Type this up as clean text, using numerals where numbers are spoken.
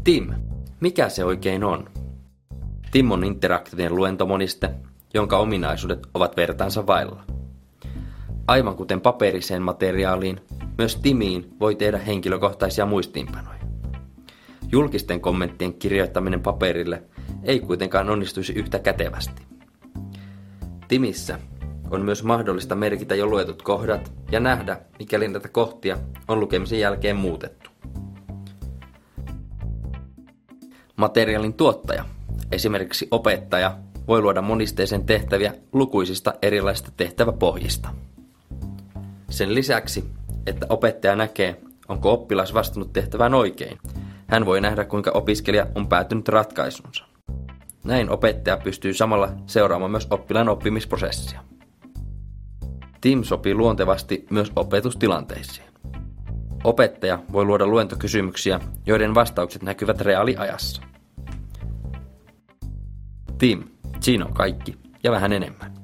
Tim, mikä se oikein on? Tim on interaktiivinen luentomoniste, jonka ominaisuudet ovat vertaansa vailla. Aivan kuten paperiseen materiaaliin, myös Timiin voi tehdä henkilökohtaisia muistiinpanoja. Julkisten kommenttien kirjoittaminen paperille ei kuitenkaan onnistuisi yhtä kätevästi. Timissä on myös mahdollista merkitä jo luetut kohdat ja nähdä, mikäli näitä kohtia on lukemisen jälkeen muutettu. Materiaalin tuottaja, esimerkiksi opettaja, voi luoda monisteisen tehtäviä lukuisista erilaisista tehtäväpohjista. Sen lisäksi, että opettaja näkee, onko oppilas vastannut tehtävään oikein, hän voi nähdä, kuinka opiskelija on päätynyt ratkaisunsa. Näin opettaja pystyy samalla seuraamaan myös oppilaan oppimisprosessia. Tim sopii luontevasti myös opetustilanteisiin. Opettaja voi luoda luentokysymyksiä, joiden vastaukset näkyvät reaaliajassa. Tim, siinä on kaikki ja vähän enemmän.